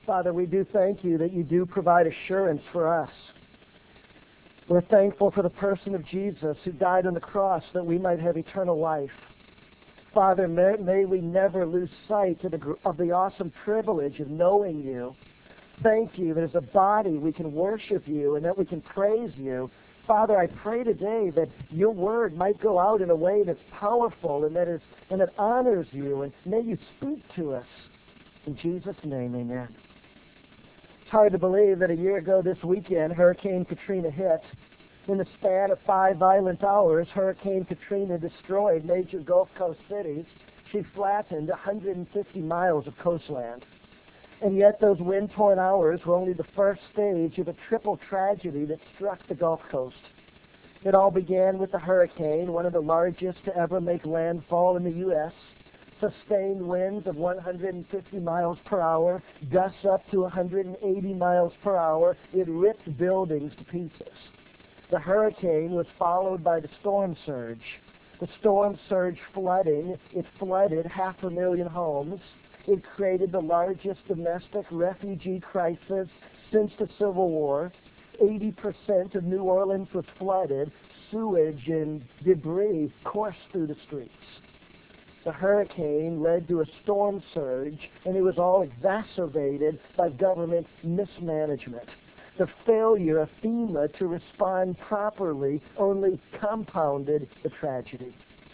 Father, we do thank you that you do provide assurance for us. We're thankful for the person of Jesus who died on the cross that we might have eternal life. Father, may we never lose sight of the awesome privilege of knowing you. Thank you that as a body we can worship you and that we can praise you. Father, I pray today that your word might go out in a way that's powerful and that honors you, and may you speak to us. In Jesus' name, amen. It's hard to believe that a year ago this weekend, Hurricane Katrina hit. In the span of 5 violent hours, Hurricane Katrina destroyed major Gulf Coast cities. She flattened 150 miles of coastline. And yet those wind-torn hours were only the first stage of a triple tragedy that struck the Gulf Coast. It all began with the hurricane, one of the largest to ever make landfall in the U.S., sustained winds of 150 miles per hour, gusts up to 180 miles per hour. It ripped buildings to pieces. The hurricane was followed by the storm surge. The storm surge flooding, it flooded 500,000 homes. It created the largest domestic refugee crisis since the Civil War. 80% of New Orleans was flooded. Sewage and debris coursed through the streets. The hurricane led to a storm surge, and it was all exacerbated by government mismanagement. The failure of FEMA to respond properly only compounded the tragedy.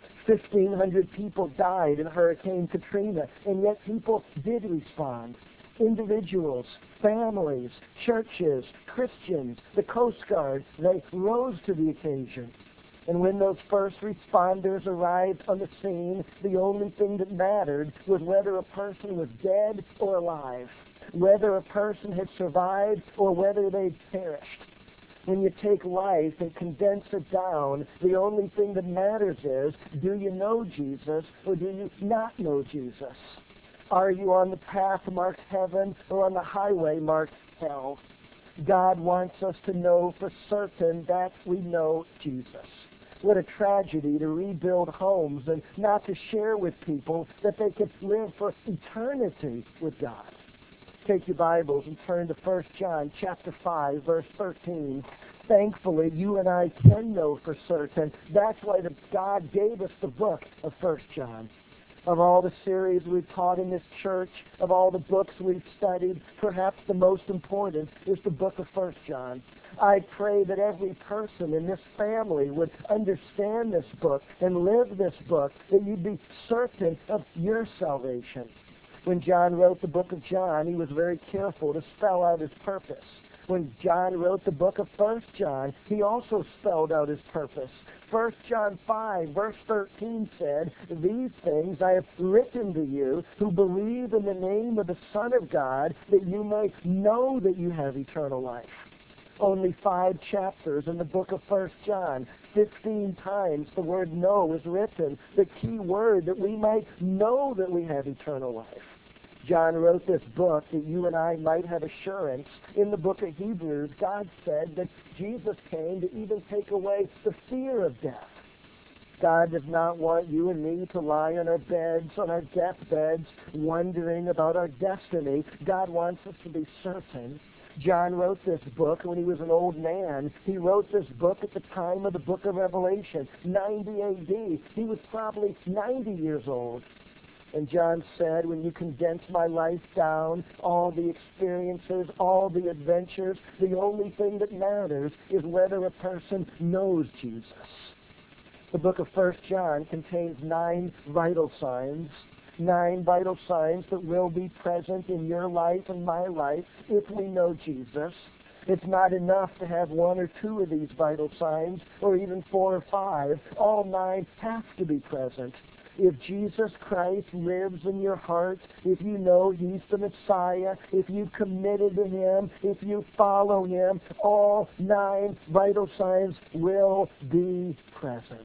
1,500 people died in Hurricane Katrina, and yet people did respond. Individuals, families, churches, Christians, the Coast Guard, they rose to the occasion. And when those first responders arrived on the scene, the only thing that mattered was whether a person was dead or alive, whether a person had survived or whether they'd perished. When you take life and condense it down, the only thing that matters is, do you know Jesus or do you not know Jesus? Are you on the path marked heaven or on the highway marked hell? God wants us to know for certain that we know Jesus. What a tragedy to rebuild homes and not to share with people that they could live for eternity with God. Take your Bibles and turn to 1 John chapter 5, verse 13. Thankfully, you and I can know for certain. That's why God gave us the book of 1 John. Of all the series we've taught in this church, of all the books we've studied, perhaps the most important is the book of 1 John. I pray that every person in this family would understand this book and live this book, that you'd be certain of your salvation. When John wrote the book of John, he was very careful to spell out his purpose. When John wrote the book of 1 John, he also spelled out his purpose. 1 John 5, verse 13 said, "These things I have written to you who believe in the name of the Son of God, that you may know that you have eternal life." Only 5 chapters in the book of 1 John. 15 times the word know is written, the key word that we might know that we have eternal life. John wrote this book that you and I might have assurance. In the book of Hebrews, God said that Jesus came to even take away the fear of death. God does not want you and me to lie on our beds, on our deathbeds, wondering about our destiny. God wants us to be certain. John wrote this book when he was an old man. He wrote this book at the time of the book of Revelation, 90 A.D. He was probably 90 years old. And John said, when you condense my life down, all the experiences, all the adventures, the only thing that matters is whether a person knows Jesus. The book of 1 John contains 9 vital signs. 9 vital signs that will be present in your life and my life if we know Jesus. It's not enough to have 1 or 2 of these vital signs, or even 4 or 5. All 9 have to be present. If Jesus Christ lives in your heart, if you know he's the Messiah, if you've committed to him, if you follow him, all 9 vital signs will be present.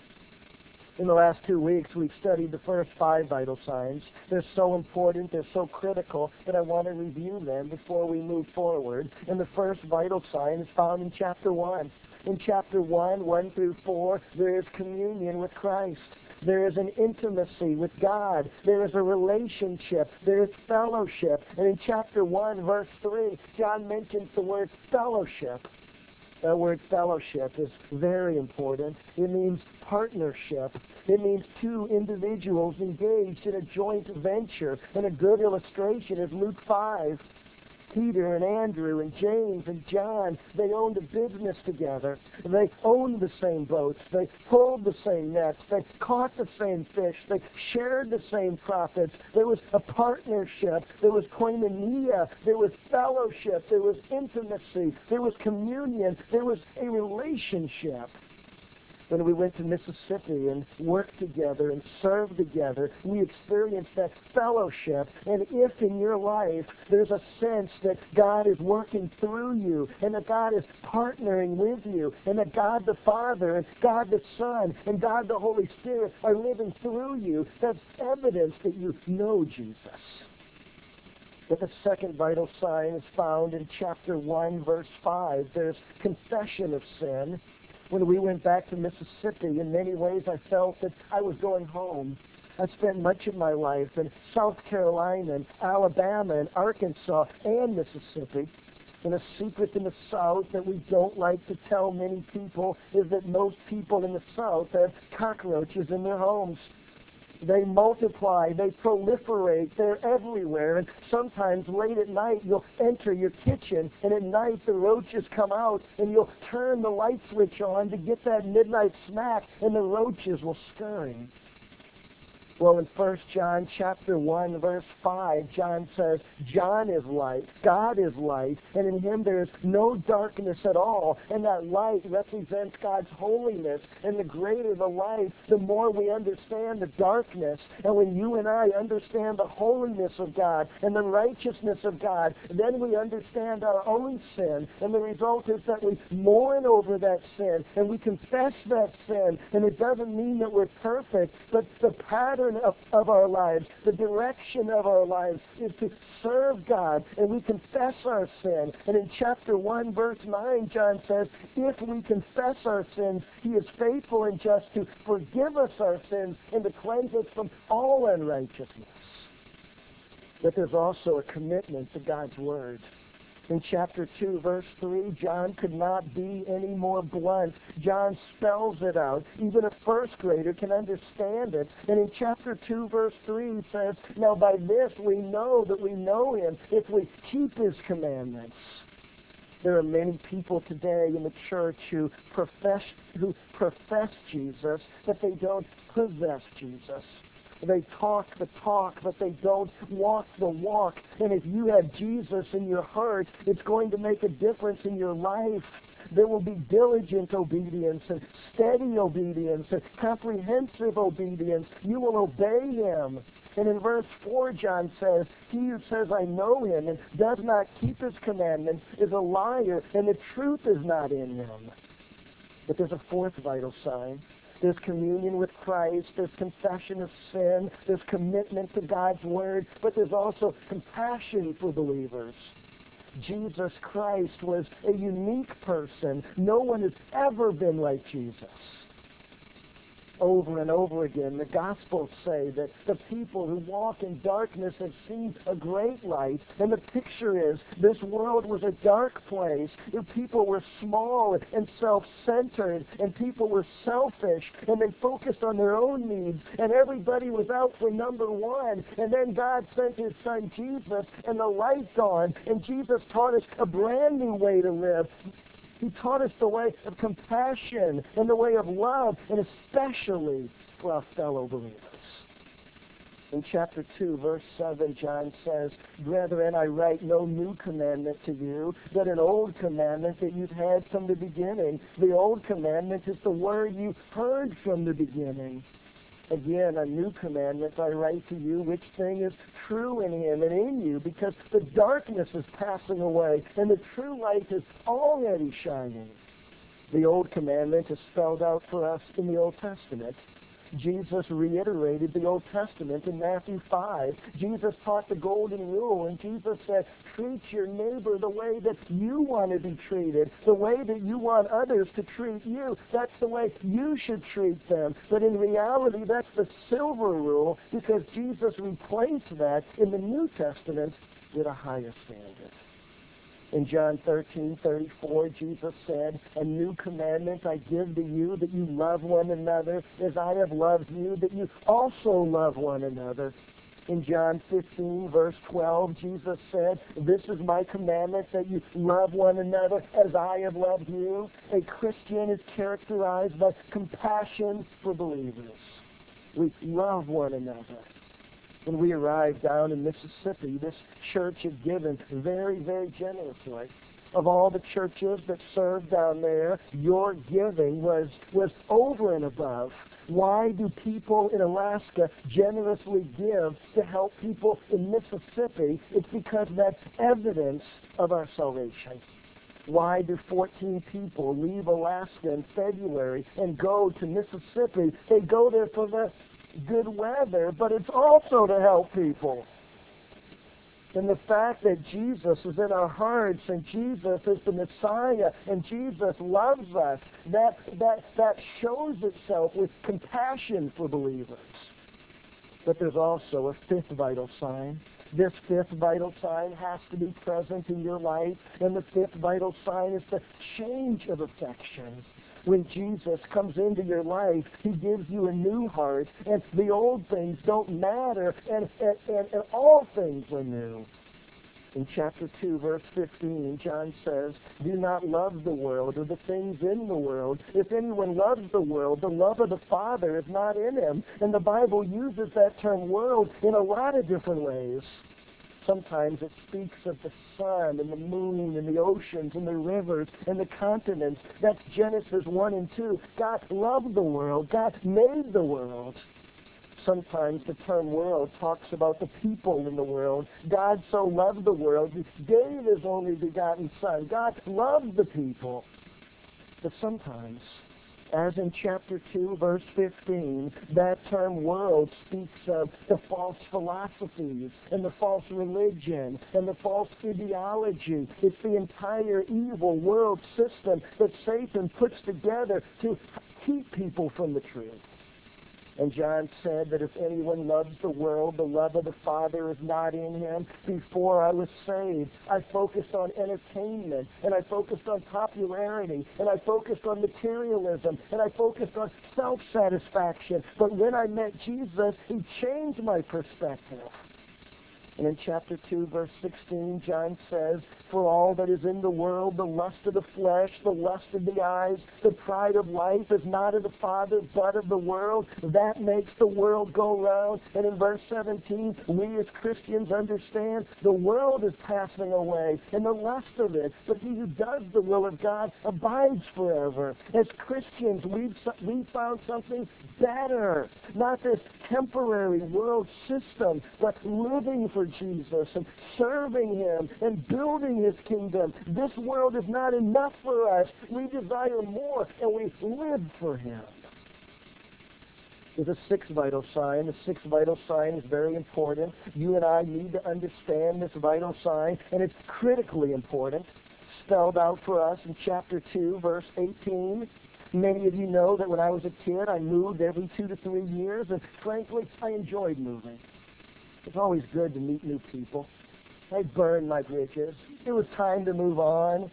In the last 2 weeks, we've studied the first 5 vital signs. They're so important, they're so critical, that I want to review them before we move forward. And the first vital sign is found in chapter 1. In chapter 1, 1 through 4, there is communion with Christ. There is an intimacy with God. There is a relationship. There is fellowship. And in chapter 1, verse 3, John mentions the word fellowship. That word fellowship is very important. It means partnership. It means two individuals engaged in a joint venture. And a good illustration is Luke 5. Peter and Andrew and James and John, they owned a business together. They owned the same boats. They pulled the same nets. They caught the same fish. They shared the same profits. There was a partnership. There was koinonia. There was fellowship. There was intimacy. There was communion. There was a relationship. When we went to Mississippi and worked together and served together, we experienced that fellowship. And if in your life there's a sense that God is working through you and that God is partnering with you and that God the Father and God the Son and God the Holy Spirit are living through you, that's evidence that you know Jesus. But the second vital sign is found in chapter 1, verse 5. There's confession of sin. When we went back to Mississippi, in many ways I felt that I was going home. I spent much of my life in South Carolina and Alabama and Arkansas and Mississippi. And a secret in the South that we don't like to tell many people is that most people in the South have cockroaches in their homes. They multiply, they proliferate, they're everywhere. And sometimes late at night you'll enter your kitchen and at night the roaches come out and you'll turn the light switch on to get that midnight snack and the roaches will scurry. Well, in 1 John chapter 1, verse 5, John says, John is light, God is light, and in him there is no darkness at all. And that light represents God's holiness. And the greater the light, the more we understand the darkness. And when you and I understand the holiness of God and the righteousness of God, then we understand our own sin. And the result is that we mourn over that sin and we confess that sin. And it doesn't mean that we're perfect, but the pattern of our lives, the direction of our lives is to serve God, and we confess our sin. And in chapter 1, verse 9, John says, if we confess our sins, he is faithful and just to forgive us our sins and to cleanse us from all unrighteousness. But there's also a commitment to God's Word. In chapter 2, verse 3, John could not be any more blunt. John spells it out. Even a first grader can understand it. And in chapter 2, verse 3, he says, now by this we know that we know him if we keep his commandments. There are many people today in the church who profess Jesus, but they don't possess Jesus. They talk the talk, but they don't walk the walk. And if you have Jesus in your heart, it's going to make a difference in your life. There will be diligent obedience and steady obedience and comprehensive obedience. You will obey him. And in verse 4, John says, he who says, I know him, and does not keep his commandments is a liar, and the truth is not in him. But there's a fourth vital sign. There's communion with Christ. There's confession of sin. There's commitment to God's Word. But there's also compassion for believers. Jesus Christ was a unique person. No one has ever been like Jesus. Over and over again, the Gospels say that the people who walk in darkness have seen a great light. And the picture is this world was a dark place. People were small and self-centered, and people were selfish, and they focused on their own needs, and everybody was out for number one. And then God sent his Son Jesus, and the light dawned, and Jesus taught us a brand new way to live. He taught us the way of compassion and the way of love, and especially for our fellow believers. In chapter 2, verse 7, John says, Brethren, I write no new commandment to you, but an old commandment that you've had from the beginning. The old commandment is the word you heard from the beginning. Again, a new commandment I write to you, which thing is true in him and in you, because the darkness is passing away, and the true light is already shining. The old commandment is spelled out for us in the Old Testament. Jesus reiterated the Old Testament in Matthew 5. Jesus taught the golden rule, and Jesus said, treat your neighbor the way that you want to be treated, the way that you want others to treat you. That's the way you should treat them. But in reality, that's the silver rule, because Jesus replaced that in the New Testament with a higher standard. In John 13:34, Jesus said, a new commandment I give to you, that you love one another as I have loved you, that you also love one another. In John 15, verse 12, Jesus said, this is my commandment, that you love one another as I have loved you. A Christian is characterized by compassion for believers. We love one another. When we arrived down in Mississippi, this church had given very, very generously. Of all the churches that served down there, your giving was over and above. Why do people in Alaska generously give to help people in Mississippi? It's because that's evidence of our salvation. Why do 14 people leave Alaska in February and go to Mississippi? They go there for the good weather, but it's also to help people. And the fact that Jesus is in our hearts, and Jesus is the Messiah, and Jesus loves us, that shows itself with compassion for believers. But there's also a fifth vital sign. This fifth vital sign has to be present in your life, and the fifth vital sign is the change of affection. When Jesus comes into your life, he gives you a new heart, and the old things don't matter, and all things are new. In chapter 2, verse 15, John says, do not love the world or the things in the world. If anyone loves the world, the love of the Father is not in him. And the Bible uses that term world in a lot of different ways. Sometimes it speaks of the sun and the moon and the oceans and the rivers and the continents. That's Genesis 1 and 2. God loved the world. God made the world. Sometimes the term world talks about the people in the world. God so loved the world, he gave his only begotten Son. God loved the people. But sometimes, as in chapter 2, verse 15, that term world speaks of the false philosophies and the false religion and the false ideology. It's the entire evil world system that Satan puts together to keep people from the truth. And John said that if anyone loves the world, the love of the Father is not in him. Before I was saved, I focused on entertainment, and I focused on popularity, and I focused on materialism, and I focused on self-satisfaction. But when I met Jesus, he changed my perspective. And in chapter 2, verse 16, John says, for all that is in the world, the lust of the flesh, the lust of the eyes, the pride of life is not of the Father, but of the world. That makes the world go round. And in verse 17, we as Christians understand the world is passing away and the lust of it, but he who does the will of God abides forever. As Christians, we've found something better, not this temporary world system, but living for Jesus and serving him and building his kingdom. This world is not enough for us. We desire more, and we live for him. There's a sixth vital sign. The sixth vital sign is very important. You and I need to understand this vital sign, and it's critically important. Spelled out for us in chapter 2, verse 18. Many of you know that when I was a kid, I moved every 2 to 3 years, and frankly, I enjoyed moving. It's always good to meet new people. I burned my bridges. It was time to move on.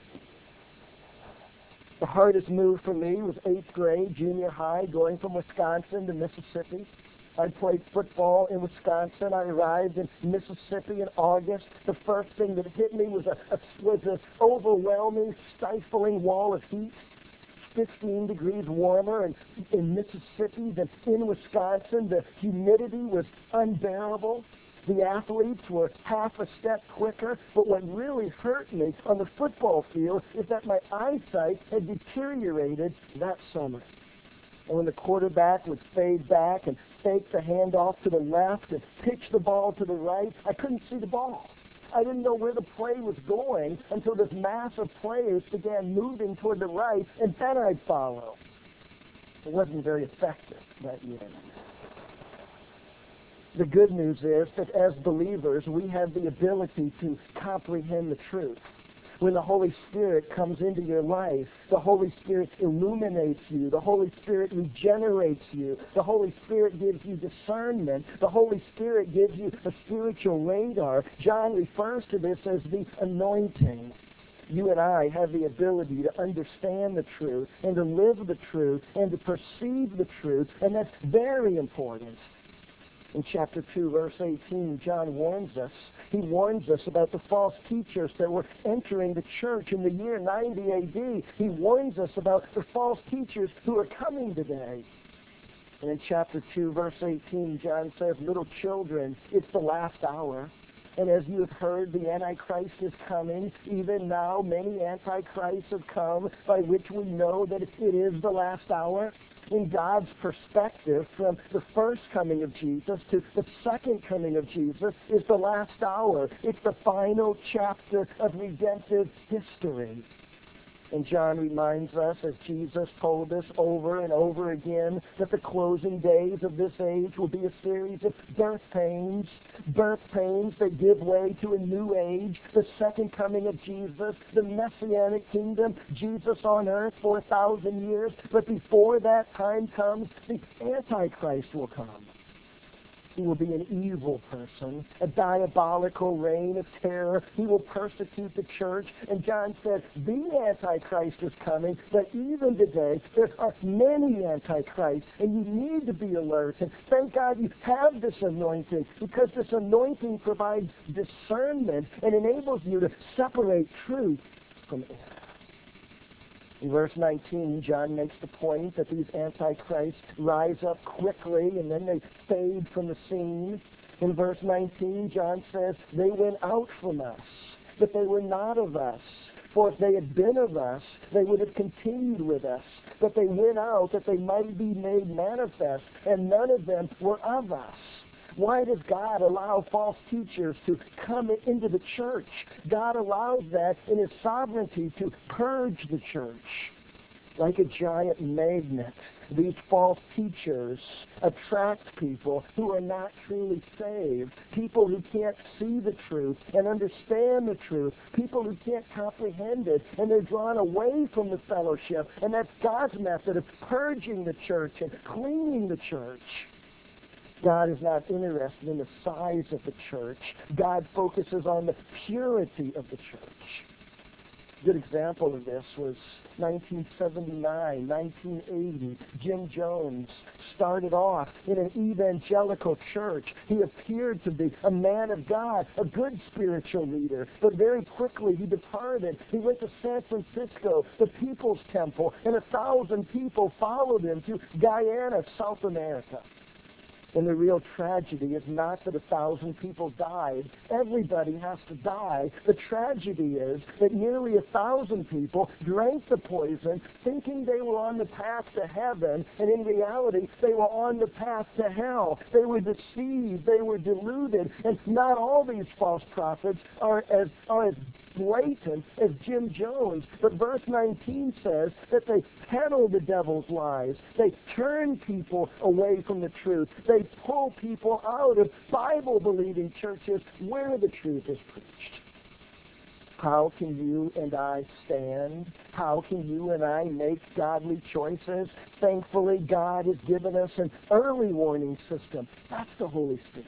The hardest move for me was 8th grade, junior high, going from Wisconsin to Mississippi. I played football in Wisconsin. I arrived in Mississippi in August. The first thing that hit me was an overwhelming, stifling wall of heat. 15 degrees warmer in Mississippi than in Wisconsin. The humidity was unbearable. The athletes were half a step quicker, but what really hurt me on the football field is that my eyesight had deteriorated that summer. And when the quarterback would fade back and fake the handoff to the left and pitch the ball to the right, I couldn't see the ball. I didn't know where the play was going until this mass of players began moving toward the right, and then I'd follow. It wasn't very effective that year. The good news is that as believers, we have the ability to comprehend the truth. When the Holy Spirit comes into your life, the Holy Spirit illuminates you. The Holy Spirit regenerates you. The Holy Spirit gives you discernment. The Holy Spirit gives you a spiritual radar. John refers to this as the anointing. You and I have the ability to understand the truth and to live the truth and to perceive the truth, and that's very important. In chapter 2, verse 18, John warns us. He warns us about the false teachers that were entering the church in the year 90 A.D. He warns us about the false teachers who are coming today. And in chapter 2, verse 18, John says, little children, it's the last hour. And as you have heard, the Antichrist is coming. Even now, many Antichrists have come, by which we know that it is the last hour. In God's perspective, from the first coming of Jesus to the second coming of Jesus, is the last hour. It's the final chapter of redemptive history. And John reminds us, as Jesus told us over and over again, that the closing days of this age will be a series of birth pains that give way to a new age, the second coming of Jesus, the Messianic kingdom, Jesus on earth for 1,000 years. But before that time comes, the Antichrist will come. He will be an evil person, a diabolical reign of terror. He will persecute the church. And John said, the Antichrist is coming, but even today, there are many Antichrists, and you need to be alert. And thank God you have this anointing, because this anointing provides discernment and enables you to separate truth from error. In verse 19, John makes the point that these antichrists rise up quickly and then they fade from the scene. In verse 19, John says, they went out from us, but they were not of us. For if they had been of us, they would have continued with us. But they went out that they might be made manifest, and none of them were of us. Why does God allow false teachers to come into the church? God allows that in His sovereignty to purge the church. Like a giant magnet, these false teachers attract people who are not truly saved, people who can't see the truth and understand the truth, people who can't comprehend it, and they're drawn away from the fellowship. And that's God's method of purging the church and cleaning the church. God is not interested in the size of the church. God focuses on the purity of the church. A good example of this was 1979, 1980. Jim Jones started off in an evangelical church. He appeared to be a man of God, a good spiritual leader, but very quickly he departed. He went to San Francisco, the People's Temple, and 1,000 people followed him to Guyana, South America. And the real tragedy is not that 1,000 people died. Everybody has to die. The tragedy is that nearly 1,000 people drank the poison thinking they were on the path to heaven, and in reality, they were on the path to hell. They were deceived. They were deluded. And not all these false prophets are as blatant as Jim Jones. But verse 19 says that they peddle the devil's lies. They turn people away from the truth. They pull people out of Bible-believing churches where the truth is preached. How can you and I stand? How can you and I make godly choices? Thankfully, God has given us an early warning system. That's the Holy Spirit.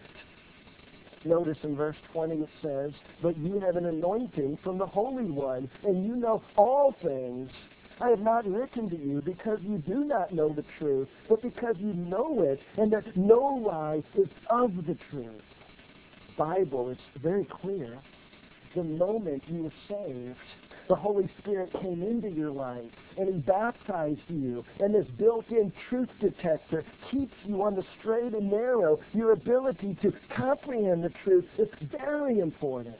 Notice in verse 20 it says, but you have an anointing from the Holy One, and you know all things. I have not written to you because you do not know the truth, but because you know it, and that no lie is of the truth. The Bible is very clear. The moment you were saved, the Holy Spirit came into your life, and He baptized you, and this built-in truth detector keeps you on the straight and narrow. Your ability to comprehend the truth is very important.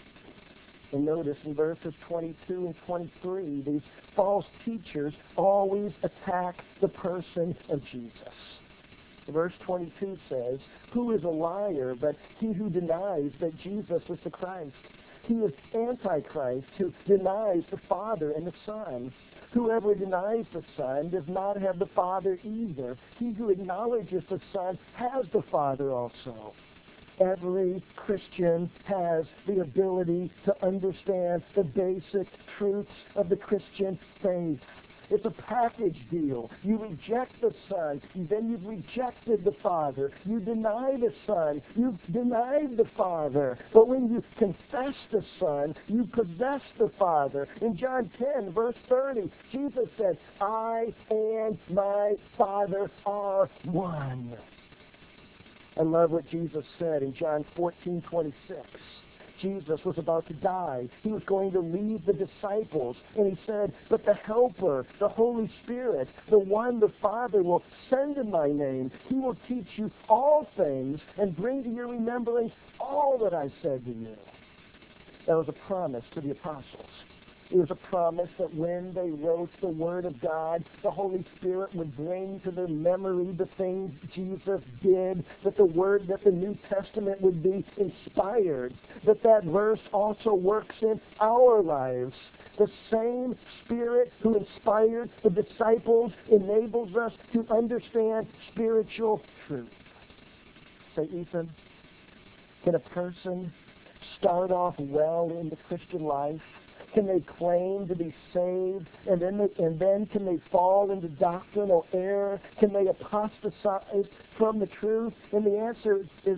And notice in verses 22 and 23, these false teachers always attack the person of Jesus. Verse 22 says, who is a liar but he who denies that Jesus is the Christ? He is Antichrist, who denies the Father and the Son. Whoever denies the Son does not have the Father either. He who acknowledges the Son has the Father also. Every Christian has the ability to understand the basic truths of the Christian faith. It's a package deal. You reject the Son, then you've rejected the Father. You deny the Son, you've denied the Father. But when you confess the Son, you possess the Father. In John 10, verse 30, Jesus said, I and my Father are one. I love what Jesus said in John 14:26. Jesus was about to die. He was going to leave the disciples. And he said, but the Helper, the Holy Spirit, the one the Father will send in my name, he will teach you all things and bring to your remembrance all that I said to you. That was a promise to the apostles. It was a promise that when they wrote the Word of God, the Holy Spirit would bring to their memory the things Jesus did, that the New Testament would be inspired, that verse also works in our lives. The same Spirit who inspired the disciples enables us to understand spiritual truth. Say, Ethan, can a person start off well in the Christian life? Can they claim to be saved, and then can they fall into doctrinal error? Can they apostatize from the truth? And the answer is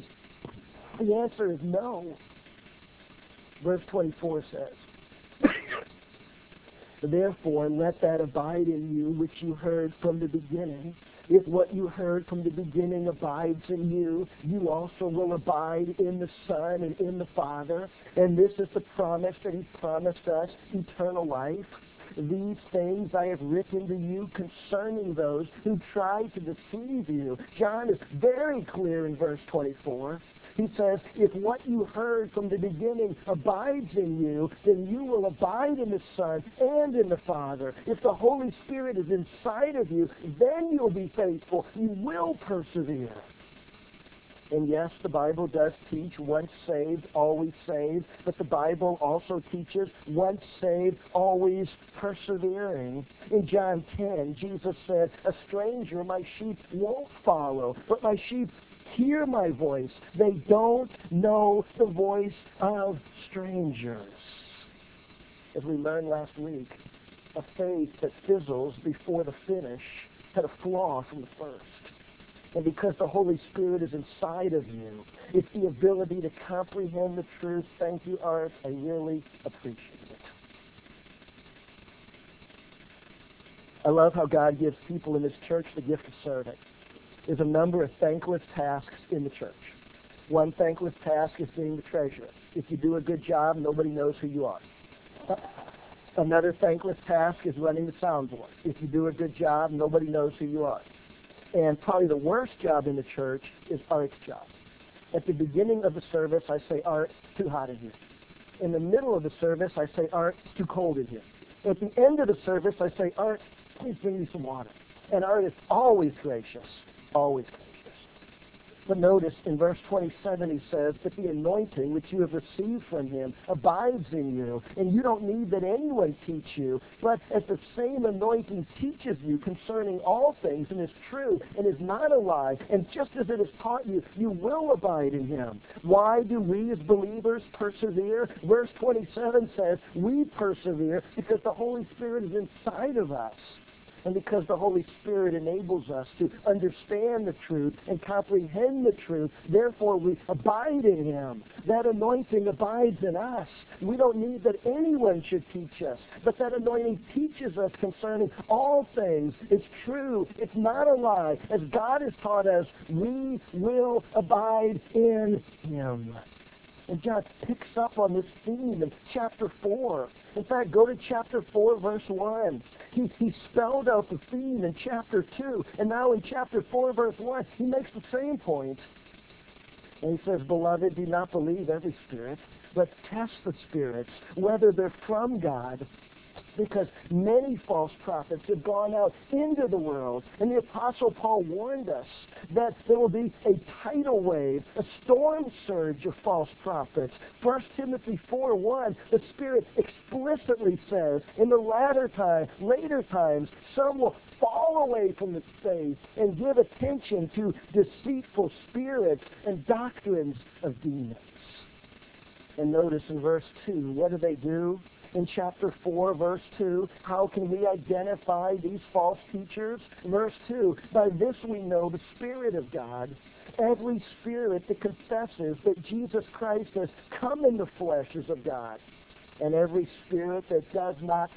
no. Verse 24 says, therefore, let that abide in you which you heard from the beginning. If what you heard from the beginning abides in you, you also will abide in the Son and in the Father. And this is the promise that he promised us, eternal life. These things I have written to you concerning those who try to deceive you. John is very clear in verse 24. He says, if what you heard from the beginning abides in you, then you will abide in the Son and in the Father. If the Holy Spirit is inside of you, then you'll be faithful. You will persevere. And yes, the Bible does teach once saved, always saved, but the Bible also teaches once saved, always persevering. In John 10, Jesus said, a stranger my sheep won't follow, but my sheep hear my voice. They don't know the voice of strangers. As we learned last week, a faith that fizzles before the finish had a flaw from the first. And because the Holy Spirit is inside of you, it's the ability to comprehend the truth. Thank you, Art. I really appreciate it. I love how God gives people in this church the gift of serving. There's a number of thankless tasks in the church. One thankless task is being the treasurer. If you do a good job, nobody knows who you are. Another thankless task is running the soundboard. If you do a good job, nobody knows who you are. And probably the worst job in the church is Art's job. At the beginning of the service, I say, Art, it's too hot in here. In the middle of the service, I say, Art, it's too cold in here. At the end of the service, I say, Art, please bring me some water. And Art is always gracious, always gracious. But notice in verse 27 he says that the anointing which you have received from him abides in you, and you don't need that anyone teach you, but as the same anointing teaches you concerning all things and is true and is not a lie, and just as it has taught you, you will abide in him. Why do we as believers persevere? Verse 27 says we persevere because the Holy Spirit is inside of us. And because the Holy Spirit enables us to understand the truth and comprehend the truth, therefore we abide in him. That anointing abides in us. We don't need that anyone should teach us, but that anointing teaches us concerning all things. It's true. It's not a lie. As God has taught us, we will abide in him. And John picks up on this theme in chapter 4. In fact, go to chapter 4, verse 1. He spelled out the theme in chapter 2. And now in chapter 4, verse 1, he makes the same point. And he says, Beloved, do not believe every spirit, but test the spirits, whether they're from God. because many false prophets have gone out into the world. And the Apostle Paul warned us that there will be a tidal wave, a storm surge of false prophets. 1 Timothy 4:1, the Spirit explicitly says, in the later times, some will fall away from the faith and give attention to deceitful spirits and doctrines of demons. And notice in verse 2, what do? In chapter 4, verse 2, how can we identify these false teachers? Verse 2, by this we know the Spirit of God. Every spirit that confesses that Jesus Christ has come in the flesh is of God. And every spirit that does not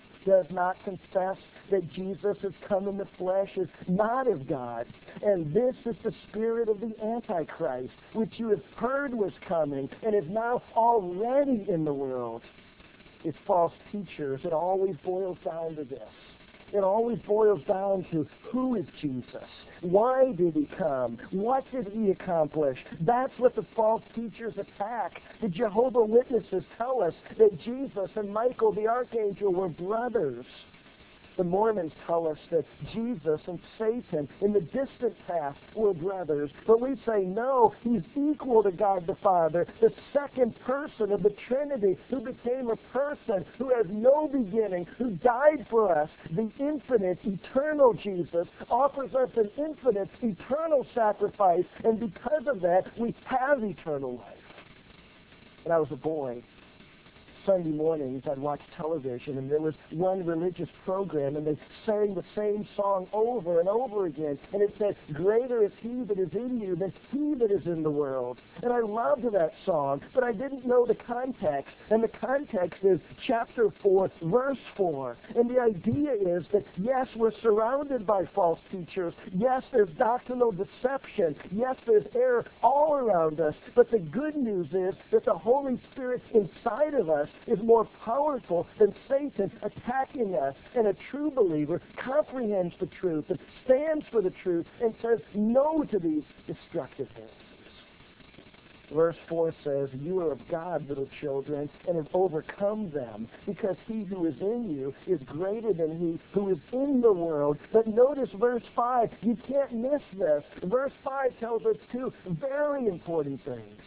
confess that Jesus has come in the flesh is not of God. And this is the spirit of the Antichrist, which you have heard was coming and is now already in the world. It's false teachers. It always boils down to this. It always boils down to who is Jesus? Why did he come? What did he accomplish? That's what the false teachers attack. The Jehovah's Witnesses tell us that Jesus and Michael the archangel were brothers. The Mormons tell us that Jesus and Satan in the distant past were brothers. But we say, no, he's equal to God the Father, the second person of the Trinity, who became a person who has no beginning, who died for us. The infinite, eternal Jesus offers us an infinite, eternal sacrifice, and because of that, we have eternal life. When I was a boy, Sunday mornings, I'd watch television, and there was one religious program, and they sang the same song over and over again, and it said, greater is he that is in you than he that is in the world. And I loved that song, but I didn't know the context, and the context is chapter 4, verse 4. And the idea is that, yes, we're surrounded by false teachers. Yes, there's doctrinal deception. Yes, there's error all around us, but the good news is that the Holy Spirit inside of us is more powerful than Satan attacking us. And a true believer comprehends the truth and stands for the truth and says no to these destructive things. Verse 4 says, you are of God, little children, and have overcome them, because he who is in you is greater than he who is in the world. But notice verse 5. You can't miss this. Verse 5 tells us two very important things.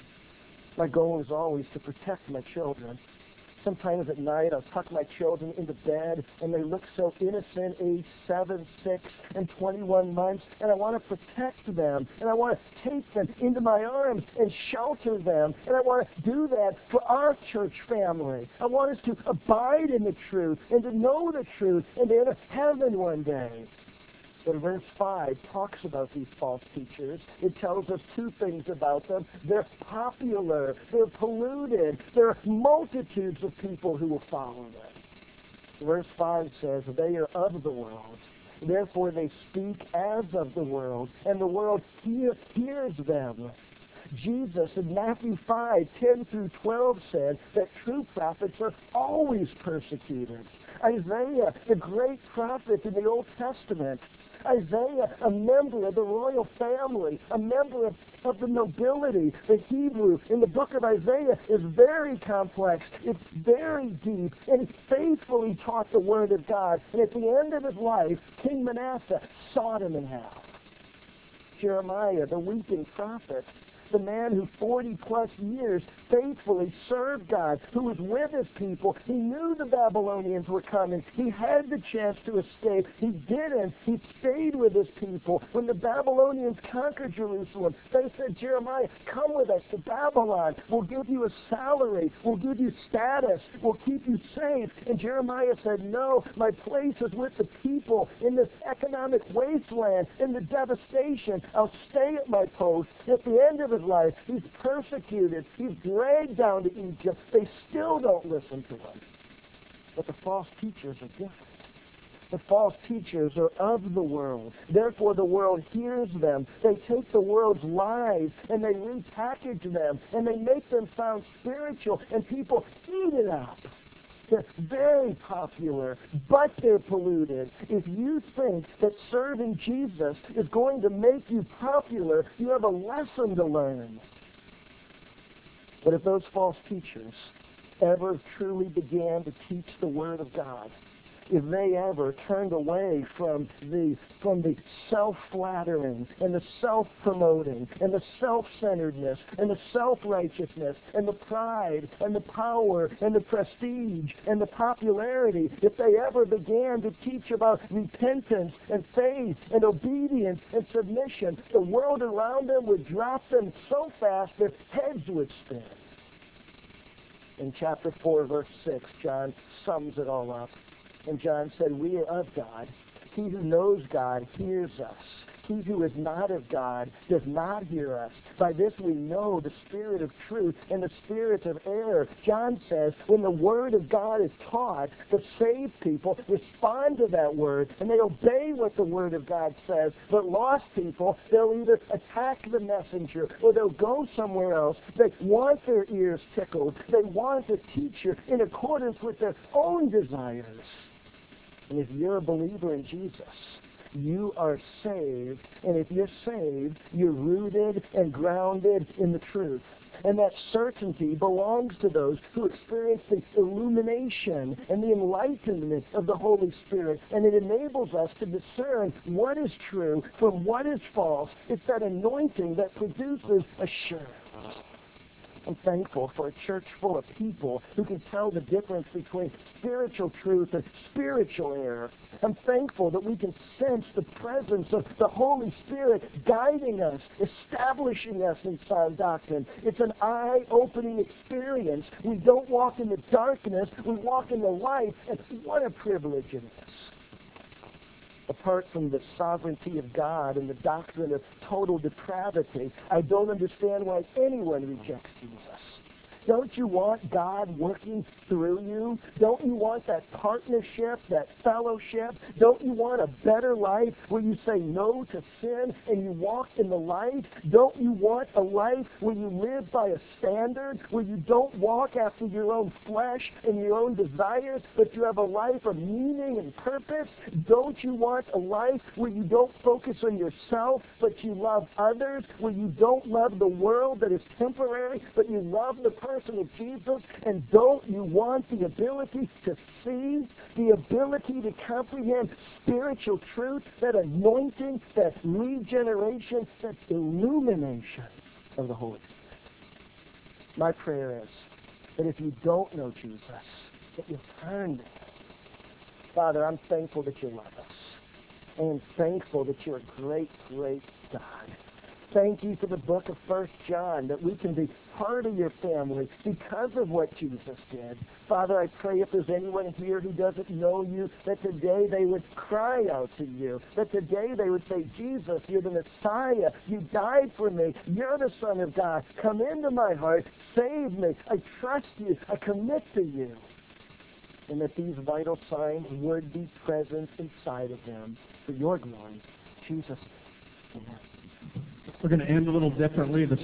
My goal is always to protect my children. Sometimes at night I'll tuck my children into bed, and they look so innocent, age 7, 6, and 21 months, and I want to protect them, and I want to take them into my arms and shelter them, and I want to do that for our church family. I want us to abide in the truth, and to know the truth, and to enter heaven one day. But verse 5 talks about these false teachers. It tells us two things about them. They're popular. They're polluted. There are multitudes of people who will follow them. Verse 5 says, they are of the world. Therefore they speak as of the world, and the world hears them. Jesus in Matthew 5:10 through 12 said that true prophets are always persecuted. Isaiah, the great prophet in the Old Testament, Isaiah, a member of the royal family, a member of the nobility. The Hebrew in the book of Isaiah is very complex. It's very deep. And he faithfully taught the word of God. And at the end of his life, King Manasseh sawed him in half. Jeremiah, the weeping prophet, the man who 40-plus years faithfully served God, who was with his people. He knew the Babylonians were coming. He had the chance to escape. He didn't. He stayed with his people. When the Babylonians conquered Jerusalem, they said, Jeremiah, come with us to Babylon. We'll give you a salary. We'll give you status. We'll keep you safe. And Jeremiah said, no, my place is with the people in this economic wasteland, in the devastation. I'll stay at my post. At the end of his life, he's persecuted. He's dragged down to Egypt. They still don't listen to him. But the false teachers are different. The false teachers are of the world. Therefore, the world hears them. They take the world's lies and they repackage them and they make them sound spiritual, and people eat it up. They're very popular, but they're polluted. If you think that serving Jesus is going to make you popular, you have a lesson to learn. But if those false teachers ever truly began to teach the Word of God, if they ever turned away from the self-flattering and the self-promoting and the self-centeredness and the self-righteousness and the pride and the power and the prestige and the popularity, if they ever began to teach about repentance and faith and obedience and submission, the world around them would drop them so fast their heads would spin. In chapter 4, verse 6, John sums it all up. And John said, we are of God. He who knows God hears us. He who is not of God does not hear us. By this we know the spirit of truth and the spirit of error. John says, when the Word of God is taught, the saved people respond to that Word, and they obey what the Word of God says. But lost people, they'll either attack the messenger, or they'll go somewhere else. They want their ears tickled. They want a teacher in accordance with their own desires. And if you're a believer in Jesus, you are saved. And if you're saved, you're rooted and grounded in the truth. And that certainty belongs to those who experience the illumination and the enlightenment of the Holy Spirit. And it enables us to discern what is true from what is false. It's that anointing that produces assurance. I'm thankful for a church full of people who can tell the difference between spiritual truth and spiritual error. I'm thankful that we can sense the presence of the Holy Spirit guiding us, establishing us in sound doctrine. It's an eye-opening experience. We don't walk in the darkness, we walk in the light, and what a privilege it is. Apart from the sovereignty of God and the doctrine of total depravity, I don't understand why anyone rejects Jesus. Don't you want God working through you? Don't you want that partnership, that fellowship? Don't you want a better life where you say no to sin and you walk in the light? Don't you want a life where you live by a standard, where you don't walk after your own flesh and your own desires, but you have a life of meaning and purpose? Don't you want a life where you don't focus on yourself, but you love others, where you don't love the world that is temporary, but you love the person of Jesus? And don't you want the ability to see, the ability to comprehend spiritual truth, that anointing, that regeneration, that illumination of the Holy Spirit? My prayer is that if you don't know Jesus, that you'll turn to Him. Father, I'm thankful that you love us. I am thankful that you're a great, great God. Thank you for the book of 1 John, that we can be part of your family because of what Jesus did. Father, I pray if there's anyone here who doesn't know you, that today they would cry out to you, that today they would say, Jesus, you're the Messiah. You died for me. You're the Son of God. Come into my heart. Save me. I trust you. I commit to you. And that these vital signs would be present inside of them for your glory. Jesus, amen. We're going to end a little differently.